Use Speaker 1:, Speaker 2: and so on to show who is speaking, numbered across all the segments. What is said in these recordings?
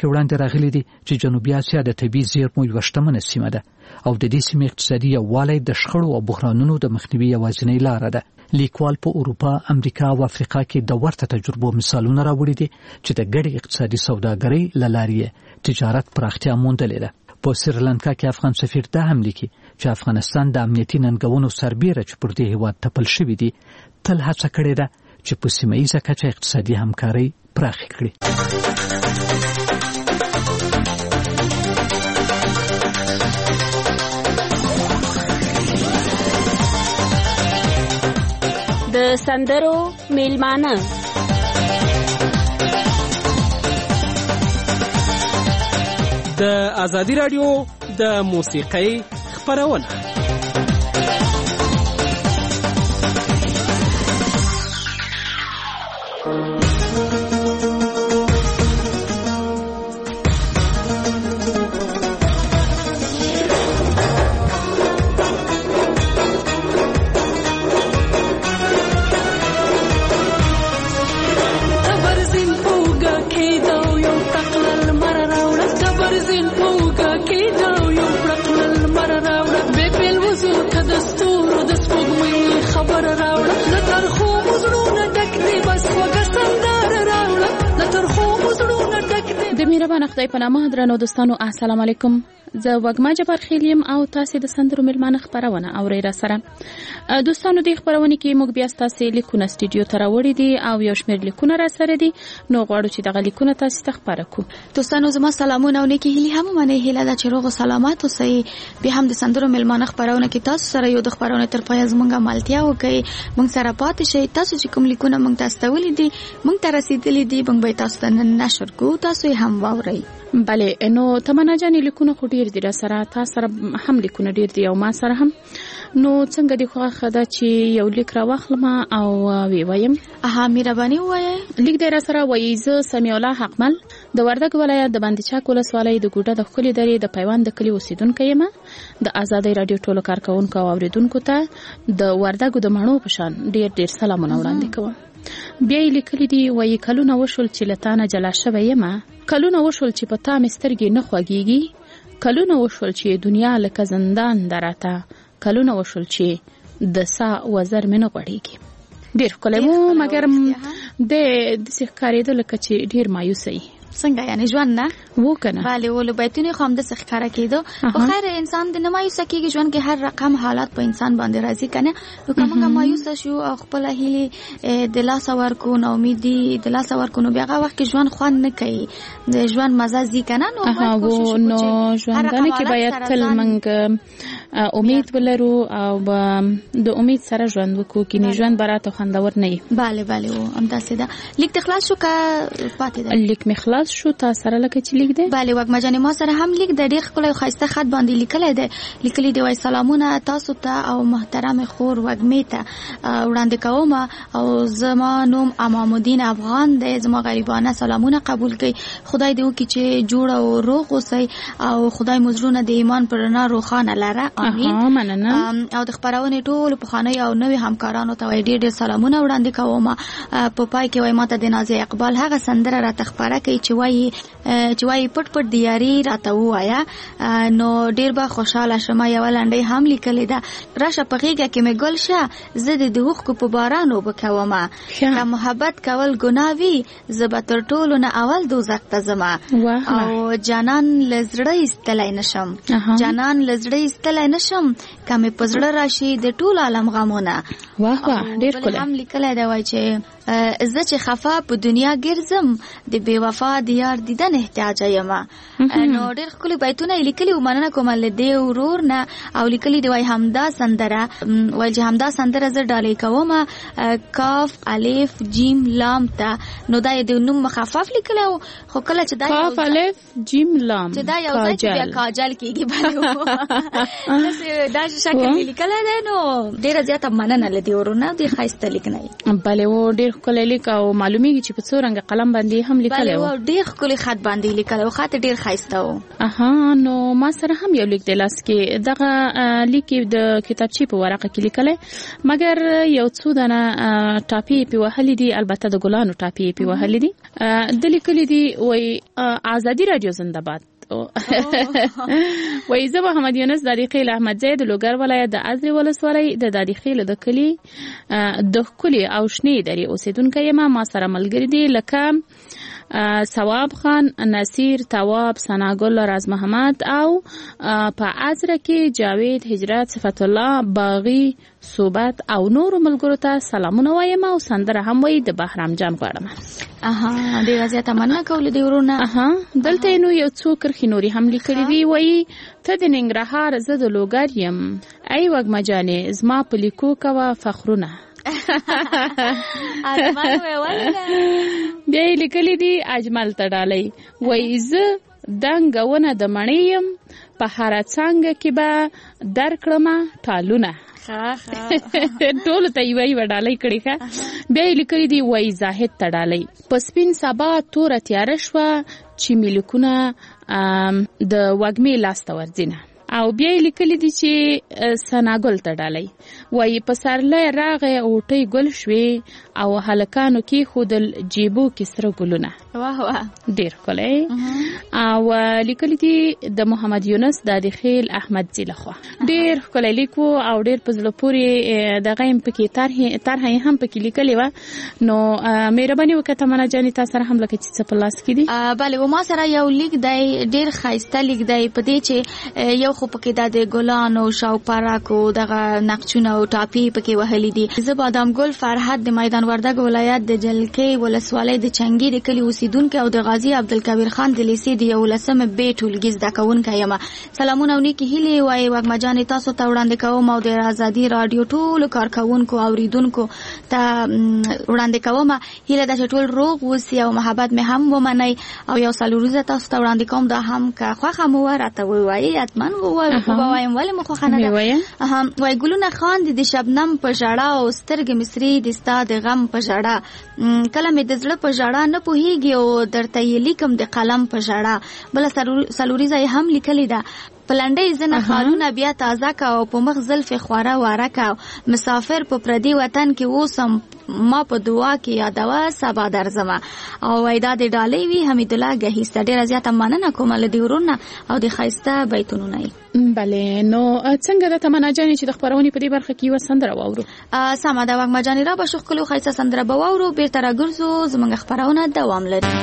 Speaker 1: کې وړاندې راغلي دي چې جنوبي اسیا د طبي زیرمو یوه شتمنه سیمه ده او د دې سیمې اقتصادي یووالی د شخړو او بحرانونو د مخنیوي یوازینۍ لاره ده. لیکوال په اروپا، امریکا او افریقا کې د ورته تجربو مثالونه راوړي دي چې د ګډې اقتصادي سوداګرۍ له لارې تجارت پراختیا موندلې ده. په سریلانکا کې افغان سفیر دا هم لیکي چې افغانستان د امنیتي ننګونو سربیره چې پر دې هیواد تپل شوي دي تل هڅه کړې ده چې په سیمه ییزه کچه اقتصادي همکارۍ پراخې کړي.
Speaker 2: د سندرو میلمانه
Speaker 3: د ازادي رادیو د موسیقۍ خپرونه.
Speaker 4: مهربان خدای په نامه درنو دوستانو السلام علیکم. زه وګما جبار خیلیم او تاسو د سندرو میلمانه خبرونه اورئ را سره. دوستانو د خبرونه کې موږ بیا تاسو لیکونه سټوډیو ته راوړی دي او یو شمېر لیکونه را سره دي، نو غواړو چې دغه لیکونه تاسو ته خبره کوو.
Speaker 5: دوستانو زما سلامونه او نیکی هیلې هم منه هیله ده چې روغ او سلامات اوسئ. بیا هم د سندرو میلمانه خبرونه کې تاسو سره یو د خبرونه تر پای زمونږه مالتیا وکړي، موږ سره پاتې شئ. تاسو چې کوم لیکونه موږ تاسو ته ولیدي موږ ته رسیدلي دي، موږ به تاسو ته نشر کوو، تاسو یې هم واورئ.
Speaker 4: بله، نو تمنا جانې لیکونه خو ډیر دي را سره، تاسو سره هم لیکونه ډیر دي او ما سره هم. نو څنګه دی خو خدا چې یو لیک را واخلم او وی وایم.
Speaker 5: مهرباني وایي.
Speaker 4: لیک دی را سره وایي زه سمیع الله حقمل د وردګ ولایت د باندې چاک ولسوالۍ د ګوډه د خولي درې د پیوند د کلی اوسیدونکو یم. د ازادي رادیو ټولو کارکونکو او اوریدونکو ته د وردګ د مڼو په شان ډیر ډیر سلامونه وړاندې کوم. بیا یې لیکلي دي وایي کلونه وشول چې له تا نه جلا شوی یم، کلونه وشول چې په تا مې سترګې نه خوږېږي، کلونه وشول چې دنیا لکه زندان درته، کلونه وشول چې د سا وزر مې نه غوړېږي. ډېر ښکلی و، مګر د داسې ښکارېده لکه چې ډېر مایوسه یي.
Speaker 5: څنګه یعنی ژوند نه
Speaker 4: و کنه؟
Speaker 5: بله ولو بیتونه خو هم د ښکاره کېدو. خو خیر انسان د نه مایوسه کېږي، ژوند کې هر رقم حالات په انسان باندې راځي کنه. نو که موږ مایوسه شو او خپله هیلې د لاسه ورکو، ناامیدي د لاسه ورکو، نو بیا هغه وخت کې ژوند خوند نه کوي، د ژوند مزه ځي کنه. نو باید کوشش وکړو
Speaker 4: نو ژوندانه کې باید تل موږ امید ولرو او د امید سره ژوند وکړو، کینې ژوند به راته خوندور نه وي.
Speaker 5: بله بله همداسې ده. لیک دې خلاص شو که پاتې ده؟ لیک مې
Speaker 4: خلاص شو. تا سره لکه چې لیک دی؟
Speaker 5: بله وګما جانې ما سره هم لیک د ډېر ښکلی او ښایسته خط باندې لیکلی دی. لیکلی دی وایي سلامونه تاسو ته او محترم خور وږمې ته وړاندې کوم او زما نوم امامالدین افغان دی. زما غریبانه سلامونه قبول کړئ. خدای دې وکړي چې جوړ او روغ اوسئ او خدای مو زړونه د ایمان پر رڼا روښانه لره. امین.
Speaker 4: مننه.
Speaker 5: او د خپرونې ټولو پخوانیو او نوي همکارانو ته وایي ډېر ډېر سلامونه وړاندې کوم. په پای کې وایي ماته د نازیه اقبال هغه سندره راته خپره کوي چې وایي پټ پټ د یاري راته ووایه. نو ډېر به خوشحاله شم. یوه لنډۍ هم لیکلې ده، راشه په غېږه کې مې ګل شه، زه د اوښکو په باران اوبه کومه، که محبت کول ګناه وي زه به تر ټولو نه اول دوزخ ته ځمه. او جانان له زړه ایستلی نشم، جانان له زړه ایستلی نشم، که مې په زړه راشي د ټول عالم غمونه.
Speaker 4: واه واه ډېر ښکلی.
Speaker 5: هم لیکلی دی وایي چې زه چې خفه په دنیا ګرځم د بې وفا د یار دیدن احتیاجه یم. نو ډېر ښکلي بیتونه یې لیکلي و. مننه کوم له دې ورور نه. او لیکلي دی وایي همدا سندره وایي چې همدا سندره زه ډالۍ کوم کاف الف جیم لام ته. نو دا یې د نوم مخفف لیکلی و، خو کله چې دا
Speaker 4: کاف الف جیم لام
Speaker 5: چې دا یو ځای کې بیا کاجل کېږي دا شکل یې لیکلی دی. نو ډېره زیاته مننه له دې ورور نه، ډېر ښایسته لیک نه.
Speaker 4: بله و ډېر ښکلی لیک او معلومیږي چې په څو رنګه قلم باندې هم لیکلی و.
Speaker 5: ډېر ډیر ښکلی خط باندې لیکل او خط ډیر ښایسته و.
Speaker 4: نو ما سره هم یو لیک د لاس کې دغه لیک د کتابچې په ورقه کې لیکلی، مګر یو څو دانه ټاپې په وهلې دي، البته د ګلانو ټاپې په وهلې دي. د لیکلي دي وای آزادي رادیو زنده باد. وای زه محمد یونس دادیخیل احمدزی د لوګر ولایت د ازرې ولسوالۍ د دادیخیل د کلي د ښکلي او شنې درې اوسیدونکی یم. ما سره ملګري دي لکه ثواب خان، نصیر، تواب، ثناګل، راز محمد او په ازره کې جاوید، هجرت، صفت الله، باغی، صوبت او نور ملګرو ته سلامونه وایم او سندره هم وای د بهرام جان غواړم.
Speaker 5: ډیر زیاته مننه کول دی ورونه.
Speaker 4: دلته نو یو څو کرخي نوري هم لیکلي دي، وای ته د ننګرهار، زه د لوګر یم، ای وګما جانې زما په لیکو کوه فخرونه. بیا لیکلي دي اجمل تډالۍ، وای زه دنګونه د مڼې یم، په هر څنګه کې به درکړم ټالونه. ټول ته یوې وډالۍ کړي ښه. بیا لیکلي دي وای زاهد تډالۍ، په سپین سبا تور تیار شوه چې ملکونه د وګمې لاسته ورځینه. او بیا لیکلي دي چې ثناګل تډالۍ، وای په سرلې راغې اوټي ګل شوي او هلکانو کې خودل جیبو کې سره ګلونه.
Speaker 5: واه واه
Speaker 4: ډیر ښکلی. او لیکلي دي د محمد یونس دادیخیل احمدزی لخوا. ډیر ښکلی لیک و او ډیر په زړه پورې دغه هم پکې طرحه هم پکې لیکلې وه. نو مهرباني وکړه تمنا جانې تا سره هم لکه چې څه په لاس کې دي.
Speaker 5: بله و ما سره یو لیک دی، ډیر ښایسته لیک دی، په دې چې یو خو پکې د ګلانو شاو پراکو دغه نقشونه او ټاپې پکې وهلي دي. زه بادام ګل فرحت د میدان وردګ ولایت د جلکې ولسوالۍ د چنګي د کلي اوسیدونکی او د غازی عبدالکبیر خان د لیسې د 11 ب ټولګي زده کوونکی یم. سلامونه او نیکې هیلې وایي وګما جانې تاسو ته وړاندې کوم او د آزادي رادیو ټولو کارکوونکو او اوریدونکو ته وړاندې کوم. هیله ده چې ټول روغ اوسئ او محبت مې هم ومنئ. او یو سلوریزه تاسو ته وړاندې کوم، دا هم که خوښه مو راته ووایي حتماً وایم ولې مو خوښه نه ده. وای ګلونه خان د شبنم په ژړا او سترګې مصري د ستا د غم په ژړا، کله مې د زړه په ژړا نه پوهیږي او درته یې لیکم د قلم په ژړا. بله سلوریزه یې هم لیکلې ده، پلنډۍ زنه خالونه بیا تازه کا او په مخ زلفې خواره واره کا، مسافر په پردي وطن کې اوسم ما په دعا کې یادوه سبا درځمه. او وایدا د ډالۍ وی حمید الله ګهیسته. ډیره زیاته مننه کوم له دې ورونه او د ښایسته بیتونو نه.
Speaker 4: بله نو څنګه د تمنا جانې چې د خپرونې په دې برخه کې یوه سندره واورو؟
Speaker 5: سمه ده وګما جانې را به شو ښکلو ښایسته سندره به واورو، بیرته راګرځو، زموږ خپرونه دوام لري.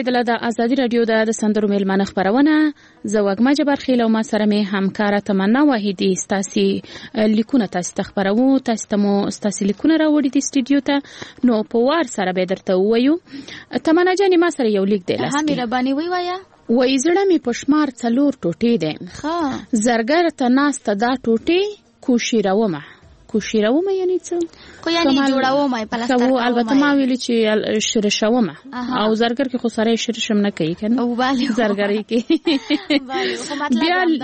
Speaker 4: اوریدله د ازادي رادیو د سندرو میلمانه خبرونه. زه وګما جبر خیل او ما سره مې همکاره تمنا واحدی ستاسي لیکونه تاسو ته خبرو. تاسو ته مو ستاسي لیکونه راوړي د استودیو ته، نو په وار سره به درته وایو. تمنا جانې ما سره یو لیک دی لاسکی.
Speaker 5: هم ربانی وایي
Speaker 4: وای زړه می پښمار 4 ټوټې ده. ها زرګر ته ناس ته دا ټوټې کوشیرومه یعنی څه
Speaker 5: خو یعنی جوړومه پلاستر کومه.
Speaker 4: البته ما ویل چې شرشومه او زرګر کې خو سره شرشم نه کوي کنه
Speaker 5: او باندې
Speaker 4: زرګری کې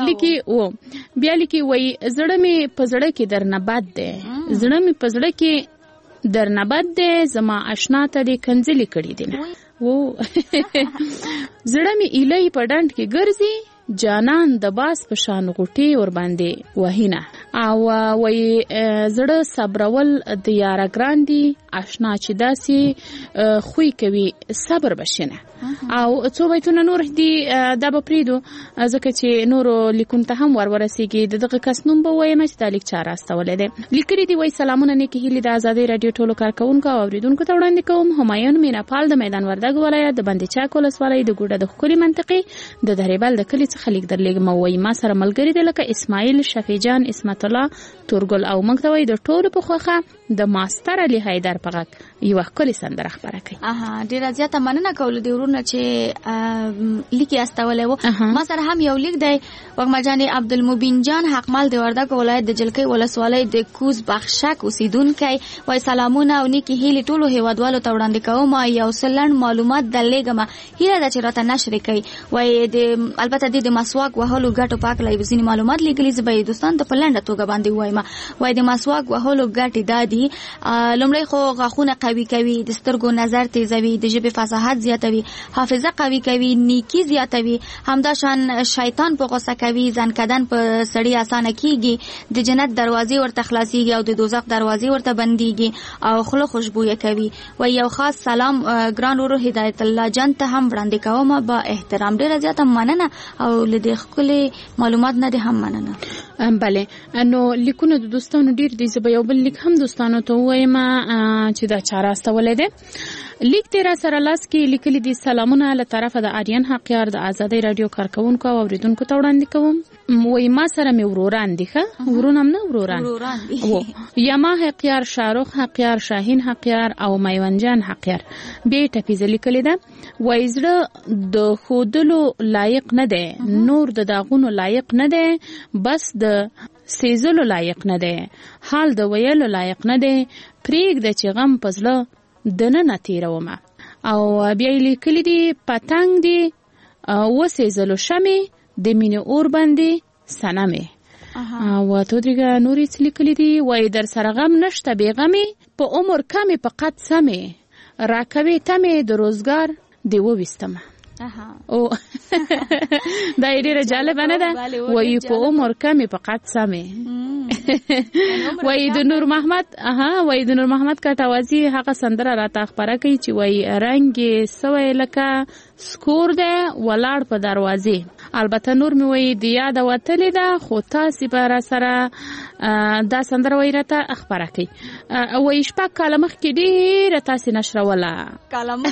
Speaker 4: بیا لیکي وای زړه می پزړه کې درنه باد ده، زړه می پزړه کې درنه باد ده، زما آشنا ته د کنځلې کړې دي نه وو زړه می ایلې په ډنډ کې ګرځي، جانان د باس په شان غټي ور باندې وهینه او وای زړه صبرول د یاره ګراندي، آشنا چې داسي خوې کوي صبر بشنه. او څو بیتونه نور دي دا به پریدو ځکه چې نورو لیکون ته هم ورسیږي. دغه کس نوم به وایم چې د لیک چا راستولې ده. لیکري دی وای سلامونه نیکی هیلې د ازادي رادیو ټولو کارکونکو او اوریدونکو ته وړاندې کوم. همایون میناپال د میدان وردګ ولایت د بندي چاک ولسوالۍ د ګوډه د خوري منطقې د دریبل د کلی څخه لیک درلېږم. وای ما سره ملګری دی لکه اسماعیل، شفیجان، اسمت الله، تورګل او موږ ته وای د ټولو په خوخه د ماستر علي حیدر پغک یو خپل سندره خبره کوي.
Speaker 5: ډیره زیاته مننه کول دی ورونه چې لیکي استولې وو. ما سره هم یو لیک دی وګما جان عبدالمبین جان حقمل د وردګ ولایت د جلکۍ ولسوالۍ د کوز بخشک اوسیدونکو. وای سلامونه او نیکی هیلې ټولو هیوادوالو ته وړاندې کوم. یو سلند معلومات درلېږم هیله ده چې راته نشر کړي. وای د البته د مسواک وهلو ګټو پاک لای وزنی معلومات لیکلي زبې دوستان ته په لنډه توګه باندې وایم. وای د مسواک وهلو ګټې دادي لومړی خو غاښونه قوي کوي، د سترګو نظر تیزوي، د ژبې فصاحت زیاتوي، حافظه قوي کوي، نیکی زیاتوي، همدا شان شیطان په غوسه کوي، ځان کدن په سړی اسانه کیږي، د جنت دروازې ورته خلاصيږي او د دوزخ دروازې ورته بنديږي او خله خوشبويه کوي. و یو خاص سلام ګران ورو هدایت الله جان ته هم وړاندې کوم با احترام. ډیره زیاته مننه او لدې خپل معلومات نه دي هم مننه.
Speaker 4: بله نو لیکونه د دوستانو ډیر دي. زه به یو بل لیک هم دوستانو ته وایم چې دا چاره استولې ده. لیک تیر سره لاس کې لیکلي دي سلامونه له طرفه د آریان حقیار د ازادي رادیو کارکونکو او اوریدونکو ته وړاندې کوم. وای ما سره مې وروران دي ښه ورونم نه وروران وو یما حقیار، شاروخ حقیار، شاهین حقیار او میوانجان حقیار. به ټپیز لیکلي ده وای زړه د خودلو لایق نه ده، نور د داغونو لایق نه ده، بس د سیزلو لایق نه ده، حال د ویلو لایق نه ده، پریږ د چې غم پزله دنه نتیرومه. او بیا لیکلی دی پتنګ دی و سیزلو شمه د مینې اور باندې سنمه. او تو درګه نورې څه لیکلی دی وای در سره غم نشته بې غمې، په عمر کمې په قد سمې، راکوي تمې د روزګار دی وویستمه. او دا ډیره جالبه نه ده. وای په عمر کمې په قد سمې وای د نور محمد وای د نور محمد کټوازی هغه سندره راته خبره کوي چې وای رنگ سوې لکه سکور ده ولاړ په دروازې. البته نور می وای د یاد وتلې ده خو تاسو به سره دا سندره وای راته خبره کوي. وای شپه کلمه کې ډیره تاسو نشروله
Speaker 5: کلمه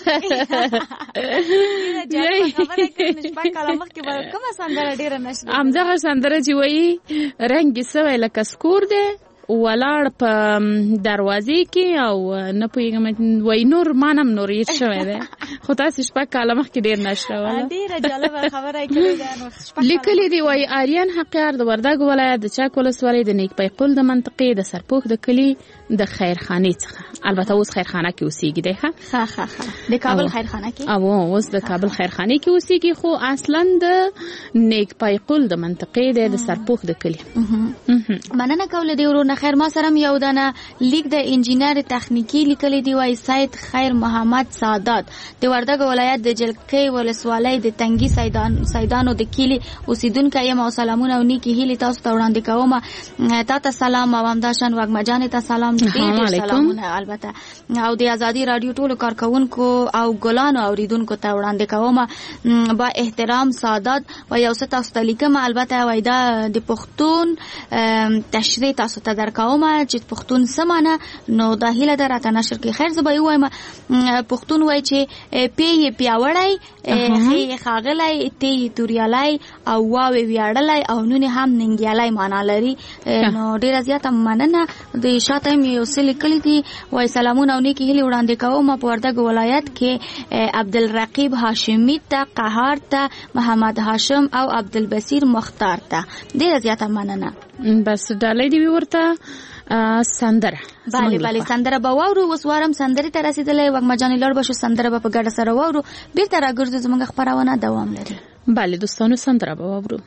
Speaker 5: خبره کوي شپه کلمه کې کومه سندره ډیره نشروله.
Speaker 4: امدغه سندره چې وای رنگ سوې لکه سکور ده ولاړ په دروازې کې او نه پوهیږم وای نور مانم نور یې شوی ده خو تاسو شپه کلمه کې ډیر نشروله.
Speaker 5: ډیره جالبه خبره کوي دا
Speaker 4: لیکلي دی وای آریان حقیار د وردګ ولایت د چاک ولسوالۍ د نیک پیقل د منطقې د سرپوخ د کلی د خیرخانه څخه. البته اوس خیرخانه کې اوسېږي دی
Speaker 5: ښه د کابل خیرخانه کې
Speaker 4: او اوس د کابل خیرخانه کې اوسېږي خو اصلا د نیک پیقل د منطقې د سرپوخ د کلی.
Speaker 5: مننه کول دی ورونه خیر. ما سره یو دانه لیک د انجینر تخنیکی لیکلی دی وای سید خیر محمد سعادت د وردګ ولایت د جلکۍ ولسوالۍ د تنګي سیدانو د کلی اوسیدونکو یم. او سلامونه او نیکی هیلې تاسو ته وړاندې کوم. تاسو سلام او همداشان وګما جان ته سلام ډیر سلامونه البته او د ازادي رادیو ټولو کارکونکو او ګلانو اوریدونکو ته وړاندې کوم با احترام سعادت و یو ست تاسو ته لیکم. البته وای دا د پښتون تشریح تاسو ته درکوم چې پښتون سمانه نو د هیله دراته نشر کې خیر زبې وایم پښتون وای چې پی پیاوړای خې خاغلای تی توریالای او واوي ویاړلای او نون هم ننګیالای معنا لري نو ډیر زیاته مننه د شاته مې وسل کلی دي وای سلامونه او نیکی هلي وړاندې کوم په وردګ ولایت کې عبدالرقیب هاشمی ته قهار ته محمد هاشم او عبدالبصیر مختار ته ډیر زیاته مننه
Speaker 4: بس ډالۍ دی ورته سندره
Speaker 5: bale سندره به واورو وسوارم سندري ته رسیدلې وګما جانې لړ بشو سندره به په ګډه سره واورو بیرته راګرځو زموږ خبرونه دوام لري
Speaker 4: bale دوستانو سندره به واورو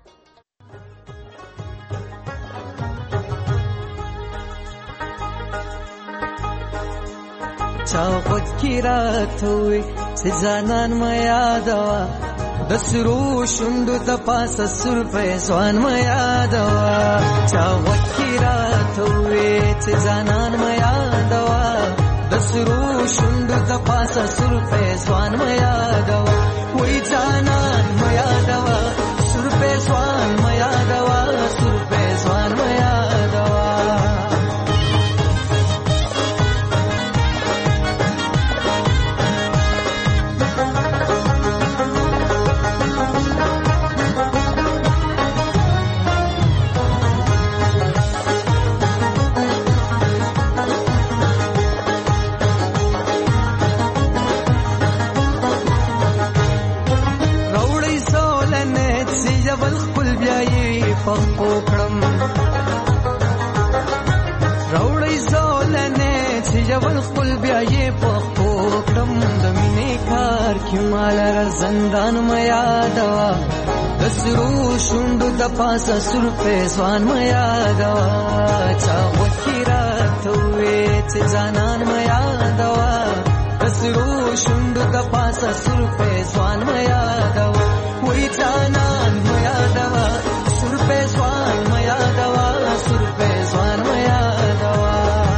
Speaker 6: چا وکی راتوي سزانان ما یادوا د سرو شوندو د پاسه سر په ځوان ما یادوا چا وکی راتوي سزانان ما یادوا د سرو شوندو د پاسه سر په ځوان ما یادوا وای ځانان ما یادوا سر په ځوان ما یادوا سر په ځوان ما یادوا پخپو کړم راوړی زولنه چې جوړ خپل بیا یې پخپو کړم د مینې کار کې مال زندان ما یادوا د سرو شوندو د پاسه سر په ځوان ما یادوا چا وکی راتوي چې ځانان ما یادوا د سرو شوندو د پاسه سر په ځوان ما یادوا وای ځانان ما یادوا سر په ځوان ما یادوا سر په ځوان ما یادوا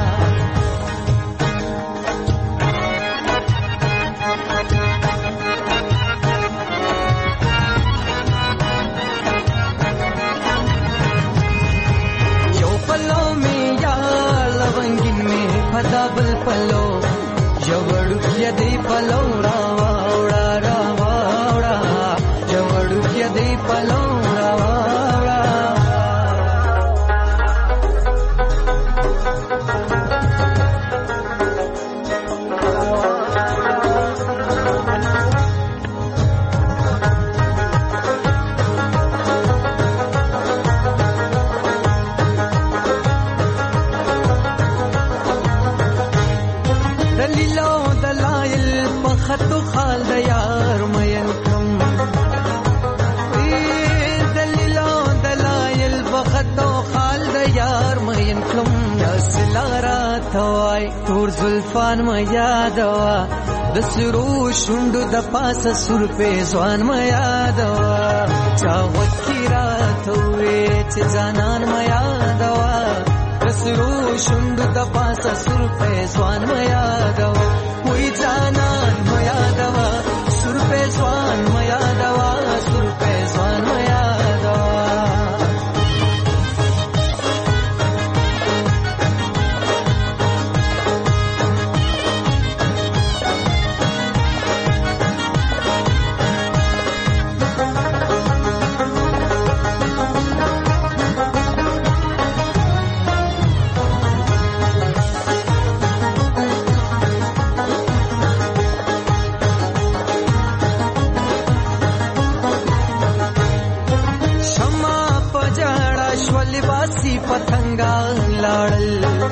Speaker 6: یو پلو می یا لونګین می پدا بل پلو جوړو کې دی پلو راوا وړا راوا وړا جوړو کې دی پلو خطو خال د یار مین کم دلیلو دلایل بخطو خال د یار مین کم اسلارا توای تور زلفان ما یادوا د سرو شوندو د پاسه سر په ځوان ما یادوا چا وکی راتوي چې ځانان ما یادوا د سرو شوندو د پاسه سر په ځوان ما یادوا وای ځانان ما یادوا سر په ځوان ما یادوا سر په ځوان ما یادوا پتنګا لاړل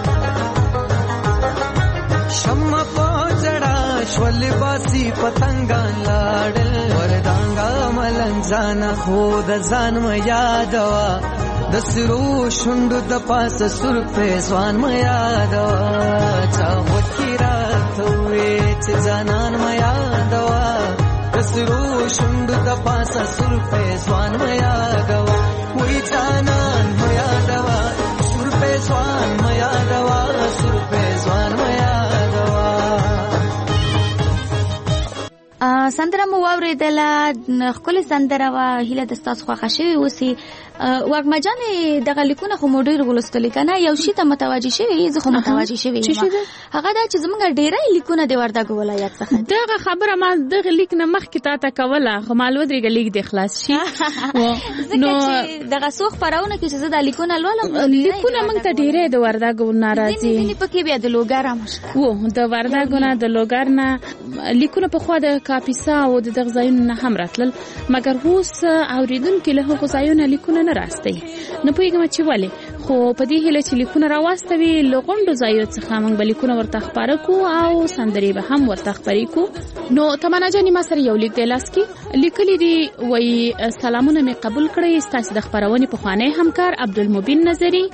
Speaker 6: شمع پوجړا شول باسي پتنګا لاړل وردانګا ملنځان خود ځان ما یادوا د سرو شوندو د پاسه سر په ځوان ما یادوا چا وکی راتوي چې ځانان ما یادوا د سرو شوندو د پاسه سر په ځوان ما یادوا وای ځانان ما یادوا سر په ځوان ما یادوا سر په ځوان ما یادوا
Speaker 5: سندره مو واورېدله، ښکلې سندره وه. هیله ده ستاسو خوښه شوې اوسي. وږمه جانې دغه لیکونه خو مو ډېر ولوستلي که نه؟ یو شي ته متوجه شوې؟ زه خو متوجه شوې یم. هغه دا چې زموږ ډېری لیکونه د وردګو ولایت څخه
Speaker 4: دغه خبره ما دغه لیک نه مخکې تا ته کوله، خو ما ودرېږه لیک دې خلاص شي.
Speaker 5: ځکه چې دغه څو خپرونه کې چې زه دا لیکونه لولم،
Speaker 4: لیکونه موږ ته ډېری د وردګو نه راځي.
Speaker 5: ځینې پکې بیا د لوګر هم شته
Speaker 4: و، د وردګو نه د لوګر نه لیکونه پخوا د کاپیسا او د دغه ځایونو نه هم راتلل، مګر اوس اورېدونکي له هغو ځایونو لیکونه نه راستوي. نه پوهېږم چې ولې، خو په دې هیله چې لیکونه راواستوي له غونډو ځایو څخه موږ به لیکونه ورته خپاره کړو او سندرې به هم ورته خپرې کړو. نو تمنا جانې ما سره یو لیک دی لاس کې لیکلي دي، وایي سلامونه مې قبول کړئ، ستاسې د خپرونې پخوانی همکار عبدالمبین نظري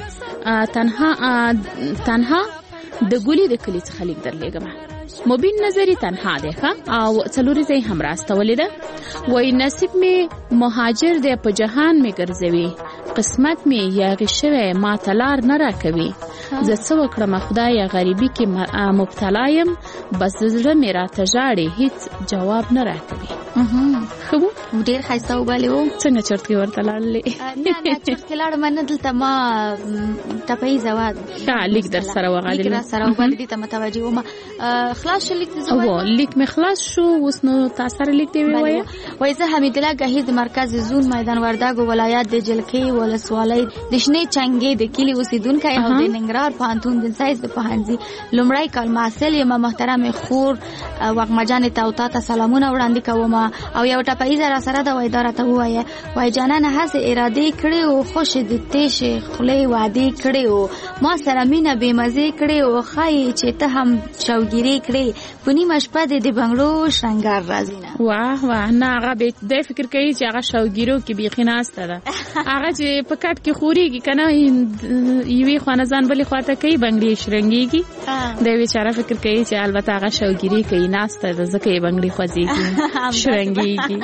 Speaker 4: تنها د ګولي د کلي څخه لیک درلېږم. مبین نظری تنها دی او څلوري ځای هم راستولې ده. وای نصیب می مهاجر دی په جهان می ګرځوي، قسمت می یاغي شوی ما تلار نه راکوي. زه څه وکړم خدای غریبي کې مبتلا یم، بس زړه می راته ژاړي هیڅ جواب نه راکوي. خو
Speaker 5: ډېر ښایسته وبالې و.
Speaker 4: څنګه چرتکې ورته لاړلې؟
Speaker 5: نه چرتکې لاړم نه، دلته ما ټپیزه وه
Speaker 4: لیک در سره وغاړلې،
Speaker 5: لیک را سره وبالې، دې ته متوجه وم. خلاص شو لیک دې زه وایم؟
Speaker 4: لیک مې خلاص شو، اوس نو تا سره لیک دې ووایه.
Speaker 5: وایي زه حمیدالله ګهیر د مرکز زون میدان وردګو ولایت د جلکې ولسوالۍ د شنې چنګې د کلي اوسېدونکی او د ننګرهار پوهنتون د ساینس د پوهنځي لومړی کال محصل یم. محترم خور وږمه جانې ته او تا ته سلامونه وړاندې کوم او یو ټپیزه را سره ده، وایي دا راته ووایه. وایي جانانه هسې ارادې کړې و، خوشې د تېشې خولې وعدې کړې و، ما سره مینه بې مزې کړې و، ښایي چې ته هم شوګیرې کړې، په نیمه شپه دې د بنګړو شرنګار راځي نه.
Speaker 4: واه واه، نه هغه دی فکر کوي چې هغه شوګیرو کې بیخي ناسته ده. هغه چې په کټ کې خورېږي که نه، یوې خوا نه ځان بلې خوا ته کوي، بنګړې یې شرنګېږي. دی بیچاره فکر کوي چې البته هغه شوګیرې کوي، ناسته ده، ځکه یې بنګړې خوځېږي شرنګېږي.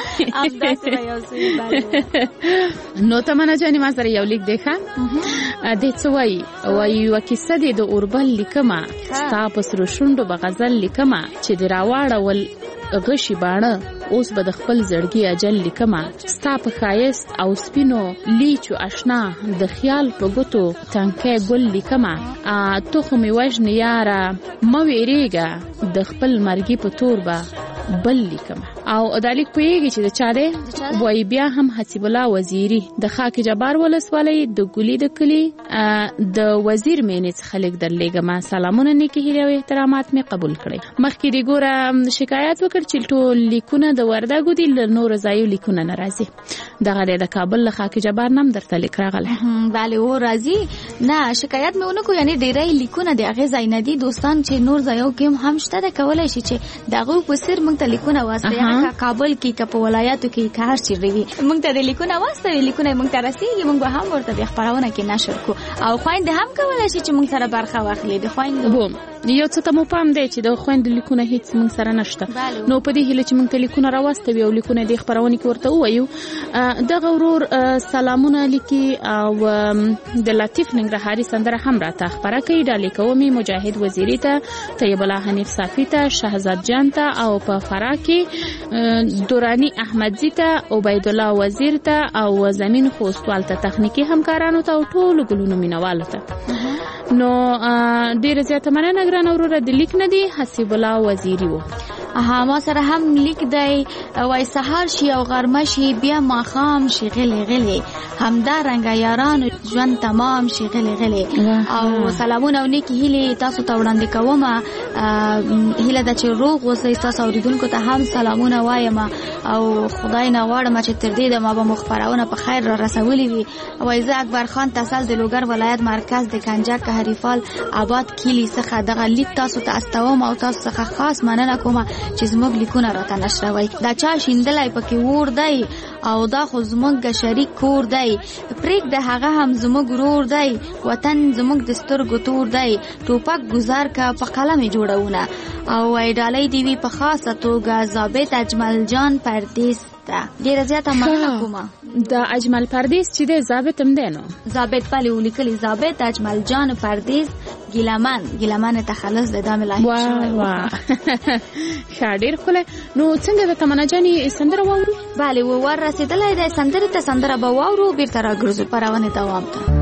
Speaker 4: نو تمنا جانې ما سره یو لیک دی ښه. دی څه وایي؟ وایي یوه کیسه دې د اوربل لیکمه، ستا په سرو شونډو به غزل لیکمه، چې دې راواړول غشي باڼه اوس به د خپل زړګي اجل لیکمه، ستا په ښایست او سپینو لیچو اشنا د خیال په ګوتو تنکی ګل لیکمه، تو خو مې وژنې یاره مه ویرېږه، د خپل مرګي په تور به بل لیکمه. او دا لیک پوهېږي چې د چا دی؟ وایي بیا هم حسیب الله وزیري د خاک جبار ولسوالۍ د ګولي د کلي د وزیر مینې څخه لیک درلېږم. سلامونه، نیکې هیلې او احترامات مې قبول کړئ. مخکې دې ګوره شکایت وکړ چې ټول لیکونه د وردګو دي، له نورو ځایو لیکونه نه راځي. دغه دی د کابل له خاک جبار نه هم درته لیک راغلی.
Speaker 5: بله و راځي، نه شکایت مې ونه کړو، یعنې ډېری لیکونه د هغې ځای نه دي. دوستان چې نور ځایو کې هم شته ده، کولی شي چې د هغوی په څېر موږ ته لیکونه واستوي، که کابل کې که په ولایاتو کې که هر چېرې وي، موږ ته د لیکونه واستوي، لیکونه یې موږ ته رسېږي، موږ به هم ورته د خپرونه کې نشر کړو. او خویندې هم کولی شي چې موږ سره برخه واخلي. د خویندو
Speaker 4: یو څه ته مو پام دی چې د خویندو لیکونه هیڅ موږ سره نشته، نو په دې هیله چې موږ ته لیکونه راواستوي او لیکونه د خپرونې کې ورته ووایو. دغه ورور سلامونه لیکي او د لطیف ننګرهاري سندره هم راته خپره کوي. ډالۍ کوم مجاهد وزیري ته، طیب الله حنیف صافي ته، شهزاد جان ته، او په فرا کې دورانی احمدزي ته، عبید الله وزیر ته، او زمین خوستوال ته، تخنیکی همکارانو ته، او ټولو ګلونو مینوالو ته. نو ډیره زیاته مننه ګرانه وروره، د لیک نه دی حسیب الله وزیري و.
Speaker 5: ما سره هم لیک دی، وای سهار شي او غرمه شي بیا ماښام شي غلې غلې، همدارنګه یارانو ژوند تمام شي غلې غلې. او سلامونه او نیکې هیلې تاسو ته وړاندې کوم. هیله ده چې روغ اوسئ. تاسو اوریدونکو ته هم سلامونه وایم او خدای نه غواړم چې تر دې دمه به مو خپرونه په خیر را رسولې وي. وای زه اکبر خان تسل د لوګر ولایت مرکز د کنجک هریفال آباد کلی څخه دغه لیک تاسو ته استوم او تاسو څخه خاص مننه کوم چې زموږ لیکونه راته نشروي. دا چا شیندلی پکې ور دی او دا خو زموږ شریک کور دی، پرېږده هغه هم زموږ ورور دی، وطن زموږ د سترګو تور دی، ټوپک ګزار که په قلم جوړونه. او ډالۍ دی وی په خاصه توګه ضابط اجمل جان پردیس ته ډیره زیاته مننه کومه.
Speaker 4: د اجمل پردیس چې د ضابط هم دی نو
Speaker 5: ضابط پلی ولیکلی ضابط اجمل جان پردیس ګیلمن تخلص د دامه لاهي
Speaker 4: واه شاډیر خله. نو څنګه د تمنا جاني سندره واورو؟
Speaker 5: bale ور رسیدلای د سندره ته سندره به واورو بیرته راګرځو پرونه دوام ته.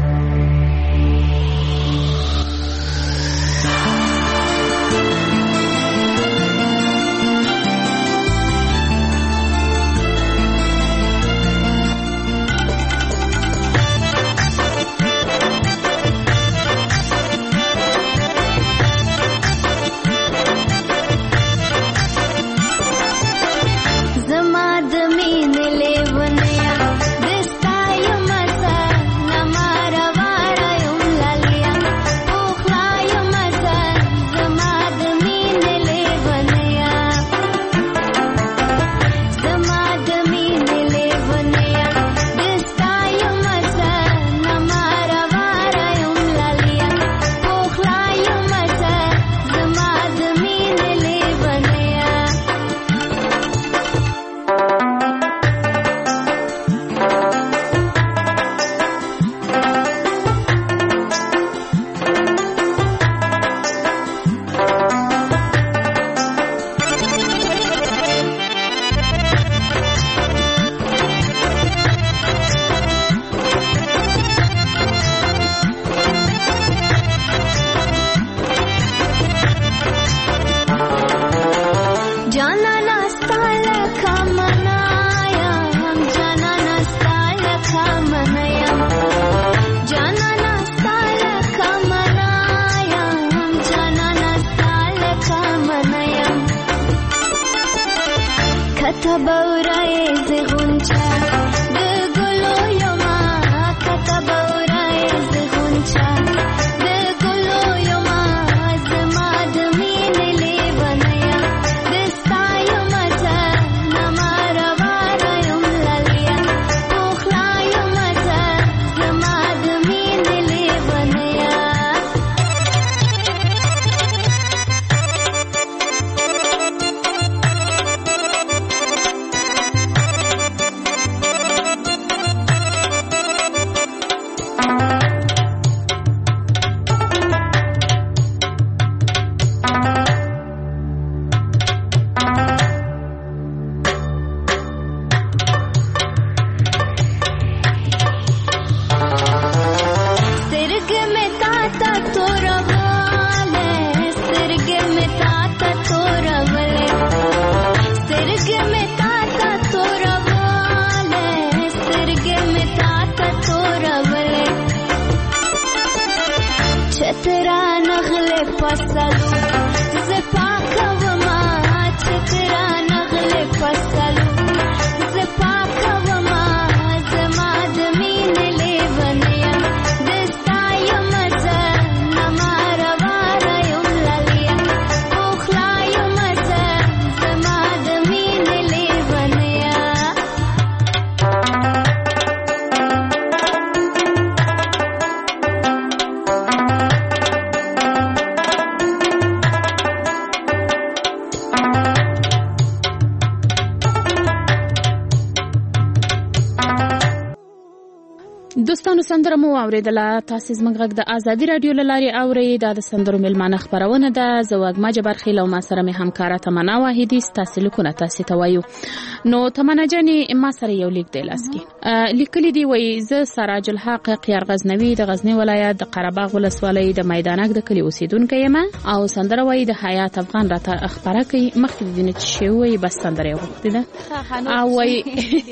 Speaker 4: دوستانو سندره مو اوریدله. تاسو زموږ غږ د ازادي رادیو لاري اوري د سندرو ملمانه خبرونه ده. زواګ ما جبر خیل او ما سره مې همکاره تمنا واحدی تاسو لیکونه تاسو ته وایو. نو تمنا جاني ما سره یو لیک دی لاس کې لیکلي دی وای ز سراج الحق قیار غزنوي د غزنی ولایت د قرهباغ ولسوالۍ د میدانک د کلی اوسیدونکو یم او سندره وای د حیات افغان راته خبره کوي مخکې د دې چې وای بس سندره وغوښتي ده او وای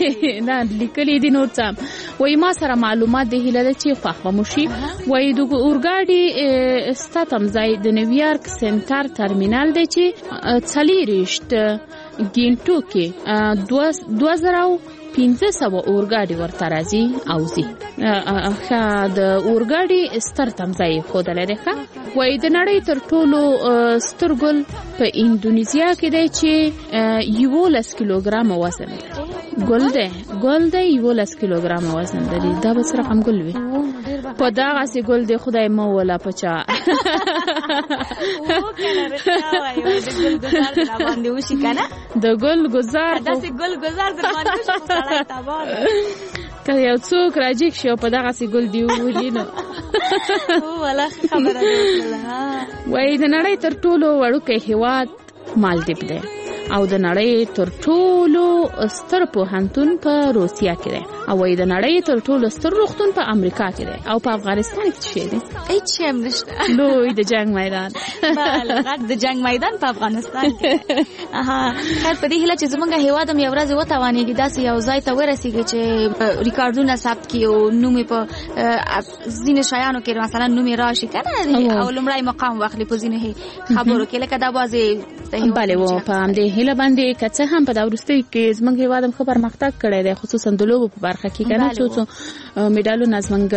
Speaker 4: نه لیکلي دی نو څه وای ما سره معلومات د هیله چې فهم مشي وای د اورګاډي ستاتم ځای د نیویارک سنټر ترمینال دی چې څلیریشت ګینټو کې 2500 اورګاډي ورته راځي او زی د اورګاډي ستر تمځای خودلې ده وای د نړۍ تر ټولو سترګل په انډونیزیا کې دی چې 11 کیلوګرام وزن لري. ګل دی 11 کیلوګرام وزن لري. دا به سره هم ګل وي په دا غسي ګل دی خدای مو ولا پچا
Speaker 5: کنه رښتیا وایي د ګل ګزار در باندې وشي کنه
Speaker 4: د ګل ګزار
Speaker 5: داسې ګل ګزار در باندې وشي خو سړی تباه دی
Speaker 4: که یو څوک راجیک شي او په دغسې ګل دې وولي نو
Speaker 5: والا خبره دې وکړله
Speaker 4: وایي د نړۍ تر ټولو وړوکی هېواد مالدیپ دی او د نړۍ تر ټولو ستر پوهنتون په روسیا کې دی او وایي د نړۍ تر ټولو ستر روغتون په امریکا کې دی او په افغانستان کې څه شی دی
Speaker 5: هیڅ شی هم نشته
Speaker 4: لوی د جنگ میدان
Speaker 5: بله غټ د جنگ میدان په افغانستان کې خیر په دې هیله چې زموږ هېواد هم یو ورځ وتوانېږي داسې یو ځای ته ورسېږي چې ریکارډونه ثبت کړي او نوم یې په ځینې شیانو کې مثلا نوم یې راشي که نه او لومړی مقام واخلي په ځینې خبرو کې لکه دا بعضې
Speaker 4: بله و په همدې هیله باندې که څه هم په دا وروستیو کې زموږ هېواد هم ښه پرمختګ کړی دی خصوصا د لوبو په برخه کې که نه څو میډالونه زموږ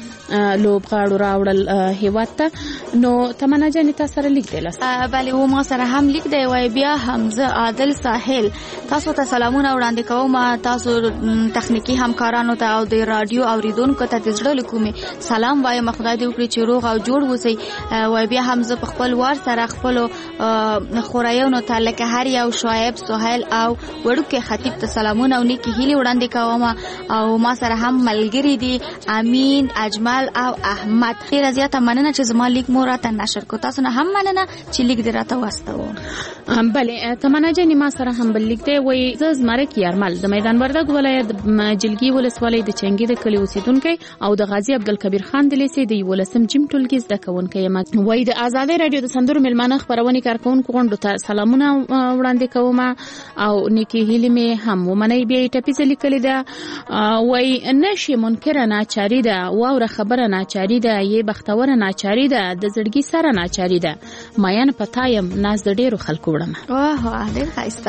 Speaker 4: لوبغاړو راوړل هېواد ته نو تمنا جانې تا سره لیک دی
Speaker 5: بلې و ما سره هم لیک دی وایي بیا هم زه عادل ساحل تاسو ته سلامونه وړاندې کوم تاسو تخنیکي همکارانو ته او د راډیو اوریدونکو ته د زړه له کومې سلام وایم خدای دې وکړي چې روغ او جوړ اوسئ وایي بیا هم زه په خپل وار سره خپلو خوریانو ته لکه هر یو شعیب سهیل او وړوکی خطیب ته سلامونه او نیکې هیلې وړاندې کوم او ما سره هم ملګري دي امین اجمل او احمد ډیره زیاته مننه چې زما لیک مو راته نشر کو تاسو نه هم مننه چې لیک دې راته واستوه
Speaker 4: بلې تمنا جانې ما سره هم بل لیک دی وایي زه زمرک یارمل د میدان وردګ ولایت جلګي ولسوالۍ د چنګي د کلي اوسیدونکی او د غازي عبدالکبیر خان د لیسې د 11 جیم ټولګي زده کوونکی یم وایي د ازادۍ راډیو د سندرو میلمانه خپرونې کارکوونکو غونډو ته سلامونه وړاندې کوم او نیکې هیلې مې هم ومنئ بیا یې ټپیزه لیکلې ده وایي نشي منکره ناچاري ده واوره خبره ناچاري ده یې بختوره ناچاري ده د زړګي سره ناچاري ده ماین پتایم ناز د ډیرو خلکو وړم
Speaker 5: واه ډیر ښایسته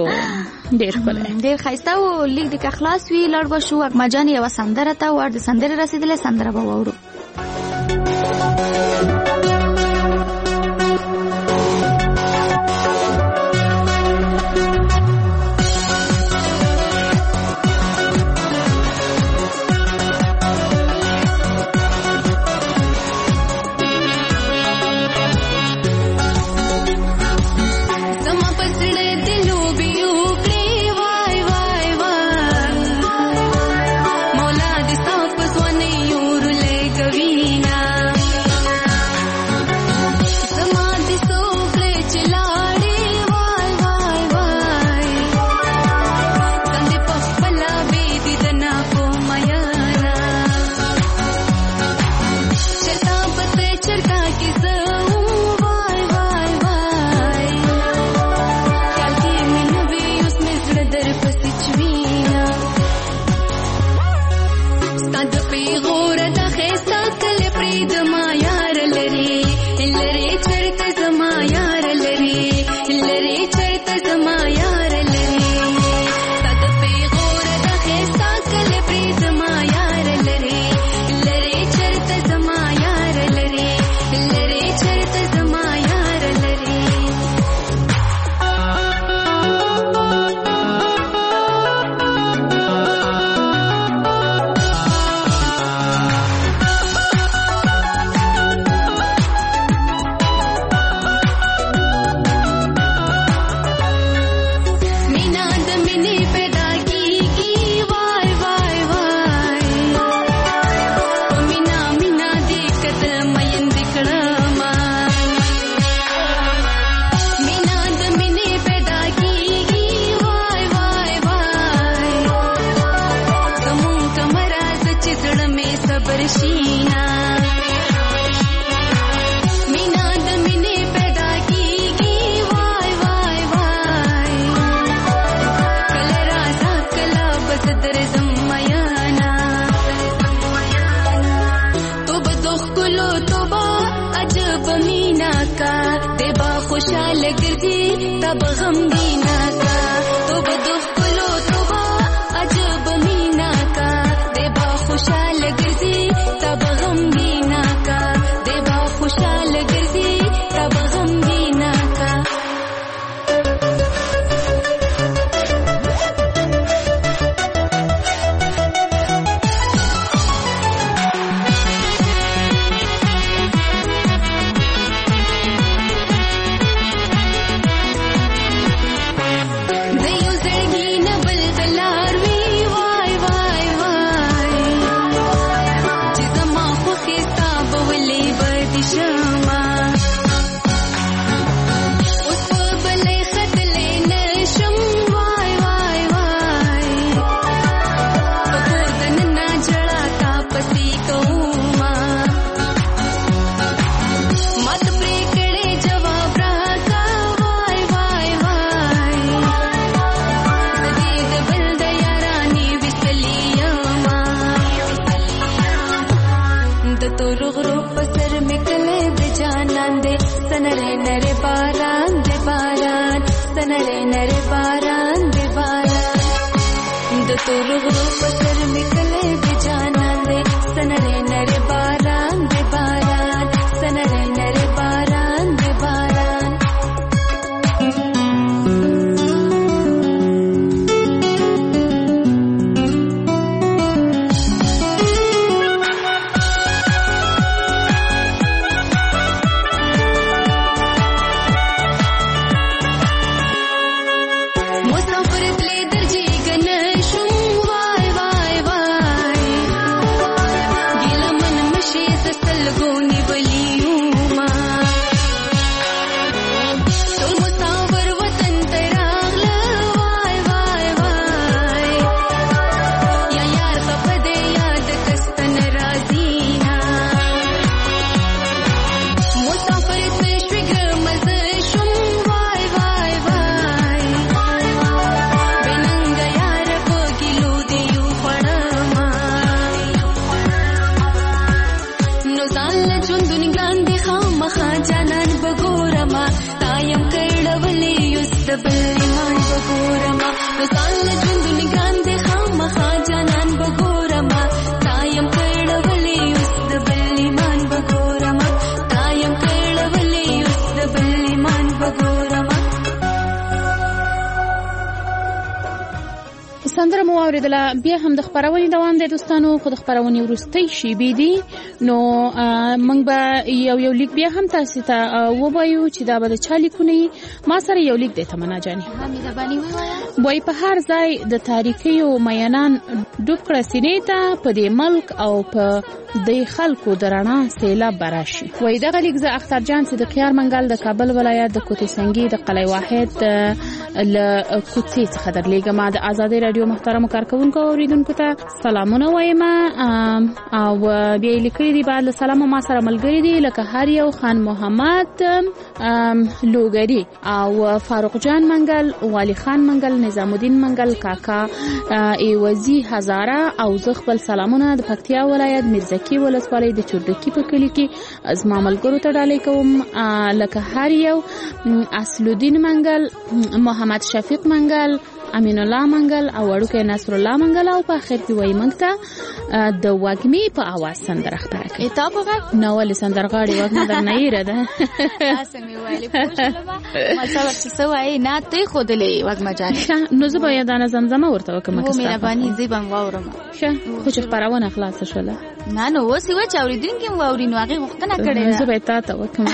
Speaker 4: ډیر ښکلی
Speaker 5: ډیر ښایسته او لیک د که خلاص وي لړ به شو اکما جان یوه سندره ته ور د سندرې رسېدلې سندره به واورو
Speaker 4: بیا هم د خبرونې دوام دی دوستانو. خو د خبرونې وروستۍ شیبې دي نو موږ به یو لیک بیا هم تاسو ته ووایو چې دا به د چا لیکونه ما سره یو لیک دی تمنا جانې وای په هر ځای د تاریخیو میانان ډوب کړه سینې ته په دې ملک او په د خلکو د رڼا سیلاب براشي. وای دغه لیک زه اختر جان صدقیار منګل د کابل ولایت د کوټې سنگي د قلعه واحد ل کوڅې څخه درلېږم. د آزادۍ رادیو محترم کارکونکو او اوریدونکو ته سلامونه وایم او بیا لیکلي دي بعد له سلام ما سره ملګری دي لکه هر یو خان محمد لوګری او فاروق جان منګل، والی خان منګل، نظام الدین منګل، کاکا ایوزی هزاره او زه خپل سلامونه د پکتیا ولایت میرزکی ولسوالۍ د چوردکی په کلی کې زما ملګرو ته ډالۍ کوم لکه هر یو اصل الدین منګل، محمد شفیق منګل، امین الله منګل او وړوکی نصر الله منګل او په اخر کې وایي موږ ته د وږمې په اواز سندره خپاره کړي.
Speaker 5: تا په غږ
Speaker 4: نو ولې سندرغاړې وږمه در نه یېره ده
Speaker 5: تاسو مې ویلې پوښتنه ما څه وخت څه وایي نه ته خودلې وږمه جان
Speaker 4: نو زه به یادانه زمزمه ورته وکم
Speaker 5: مو مهرباني زی بم واورم
Speaker 4: ښه خو چې خبرونه خلاص شوله
Speaker 5: نه نو اوس یو چې اوریدونکو واوري نو هغه غوښتنه کړې
Speaker 4: زه به تا ته وکم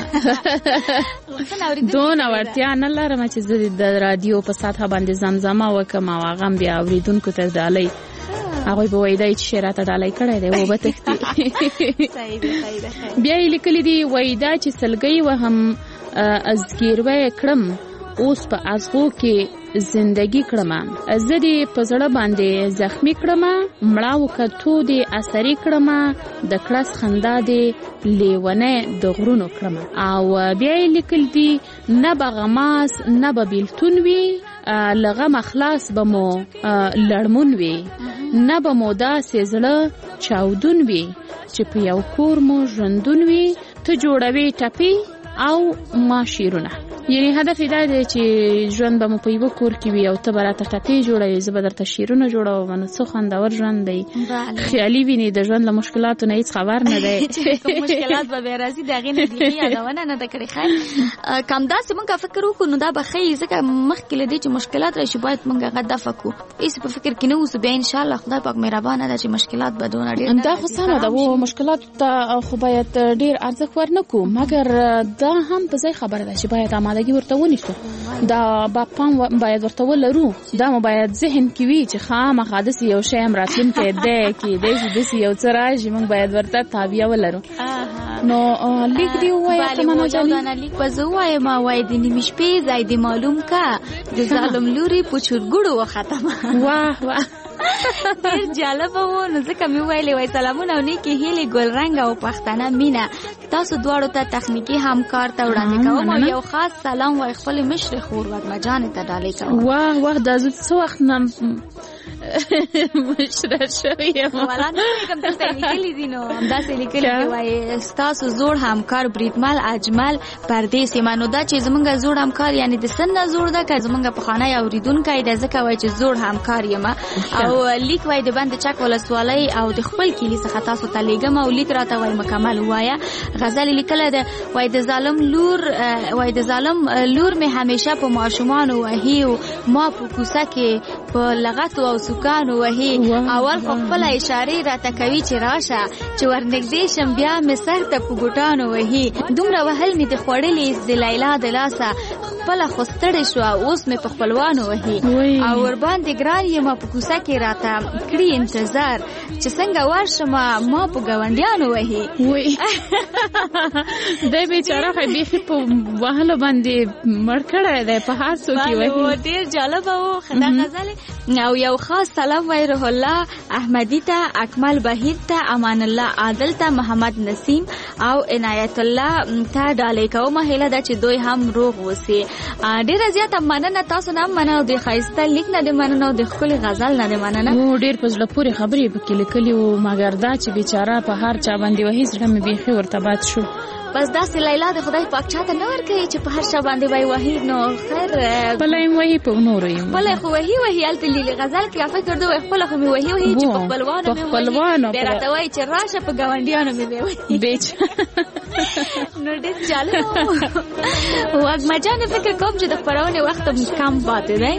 Speaker 4: دون اورتیا نه لرم چې زه د رادیو په ساته باندې زمزمه وکم او هغه بیا اوریدونکو ته ډالۍ هغه به وایي چې شراته ډالۍ کړې دی و به تختی
Speaker 5: صحیح دی
Speaker 4: بیا لیکلي دی وایي دا چې سلګي وهم ازګیروي کړم اوس په ازغو کې زندگی کړم زه دې په زړه باندې زخمی کړم مړاو کتو دې اثرې کړم د کلاس خندا دې لیونه د غرونو کړم او بیا لیکل دي نه بغماس نه ببیلتون وی لغه مخلاص بمو لړمون وی نه بمو دا سزړه چاودون وی چې په یو کور مو ژوندون وی ته جوړوي ټپي او ما شیرونه یعنی هدف دا دی چې ژوند به مو په یو کور کې وي او ته به راته ټپې جوړوې زه به درته شیرونه جوړوم نو څه خوندور ژوند دی خیالي ویني د ژوند له مشکلاتو نه هیڅ خبر نه دی
Speaker 5: مشکلات به راځي د هغې نه دې یادونه نه ده کړې خیر کم داسې موږ فکر وکړو نو دا به ښایي ځکه مخکې له دې چې مشکلات راشي باید موږ هغه دفع کړو هیڅ په فکر کې نه اوسو بیا انشاءالله خدای پاک مهربانه ده چې مشکلات به دونه ډېر
Speaker 4: دا خو سمه ده و مشکلاتو ته خو باید ډېر ارزښت ورنکړو مګر دا هم په ځای خبره ده چې باید آمادګي ورته ونیسو دا پام باید ورته ولرو دا مو باید ذهن کې وي چې خامخا داسې یو شی هم راتلونکی دی داسې یو څه راشي موږ باید ورته تابع ولرو نو لیک دی ووایه تمنا جانې
Speaker 5: لیک به زه ووایم وایي د نیمې شپې ځای دې معلوم که د ظالم لورې په چورګوړو وختمه
Speaker 4: واه واه
Speaker 5: ډېر جالبه و نو ځکه مې ویلې وای سلامونه او نیکې هیلې ګلرنګ او پښتانه مینه تاسو دواړو ته تخنیکي همکار ته وړاندې کوم او یو خاص سلام وای خپلې مشرې خور وږمه جانې ته ډالۍ کوم
Speaker 4: واه واه دا زه څه وخت نه مشره شوی یم
Speaker 5: ولا نه کوم دلته لیکلي دي نو همداسې لیکلي دي وایي ستاسو زوړ همکار بریدمل اجمل پردیسي ما نو دا چې زمونږ زوړ همکار یعنی د سن نه زوړ ده که زمونږ پخوانی اورېدونکی دی ځکه وایي چې زوړ همکار یم او لیک وایي د بند چک ولسوالۍ او د خپل کلي څخه تاسو ته لیږم او لیک راته وایي مکمل ووایه غزل لیکلی ده وایي د ظالم لور مې همیشه په ماشومانو وهي او ما په کوڅه کې په لغتو او سوکانو وهي اول خو خپله اشارې راته کوي چې راشه چې ورنږدې شم بیا مې سر ته په ګوټانو وهي دومره وهل مې د خوړلې د لیلا د لاسه خپله خو ستړې شوه اوس مې په خپلوانو وهي او ورباندې ګران یم په کوڅه کې راته کړي انتظار چې څنګه ورشم ما په ګاونډیانو وهي
Speaker 4: دی بیچاره خو بیخي په وهلو باندې مړ کړی دی په هر څو کې وهي
Speaker 5: ډېر جالبه و دا غزل او یو خاص سلام وای روح الله احمدی ته اکمل بهیر ته امان الله عادل ته محمد نسیم او عنایت الله ته ډالۍ کوم هیله ده چې دوی هم روغ وسی ډېر زیات مننه تاسو نه مننه د خایسته لیک نه د مننه او د خپل غزل نه د مننه
Speaker 4: ډېر په زړه پورې خبرې پکې لیکلي وو مګر دا چې بیچاره په هر چا باندې وهي زړه مې بیخي ورتبات شو
Speaker 5: بس داسې لیلا د خدای پاک چاته نه ورکوي چې په هر چا باندې وای وهي نو خیر
Speaker 4: خپله یم وهي په نورو یم
Speaker 5: خپله خو وهي هلته لیلې غزل کې فکر ده وایي خپله خو مې وهي چې په خپلوانو
Speaker 4: بیا راته
Speaker 5: وایي چې راشه په ګاونډیانو مې وهي نو ډېر جالب وګما جان فکر کوم چې د خبرونه وخت کم پاتې دی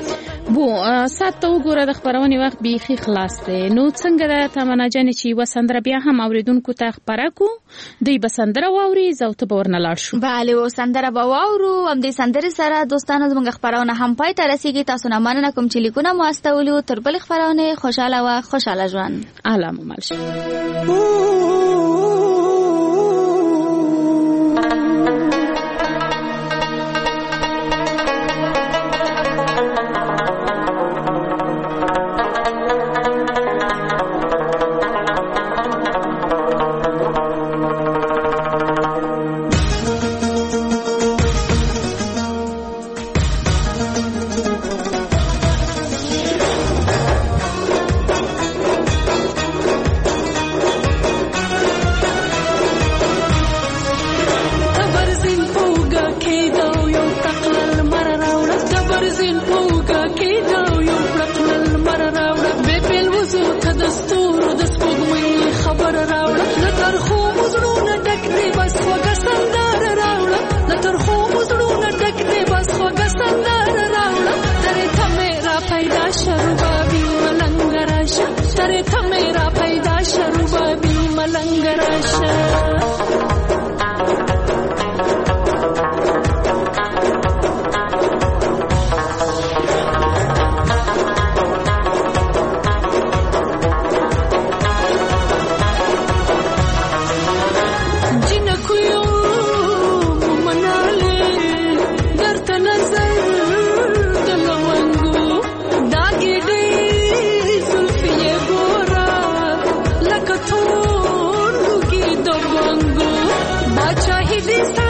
Speaker 4: سات ته وګوره د خبرونه وخت بیخي خلاص دی نو څنګه د تمنا جان چې وسندره بیا هم اوریدونکو ته خبره کو دی بسندره واوري زوت به ورنه لاړ شو
Speaker 5: bale وسندره به واورو هم د سندرې سره دوستانو زموږ خبرونه هم پای ته رسیږي تاسو نه مننه کوم چې لیکونه مو استولو تر بل خبرونه خوشاله و خوشاله ژوند
Speaker 4: اعلی ممل شي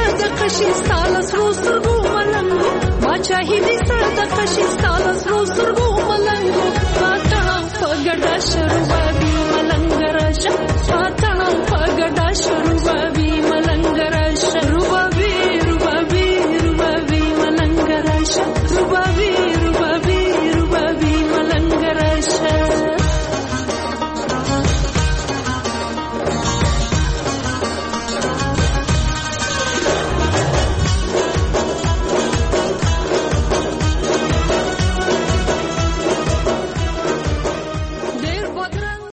Speaker 7: شاهدی سره د قشي ستاله سرو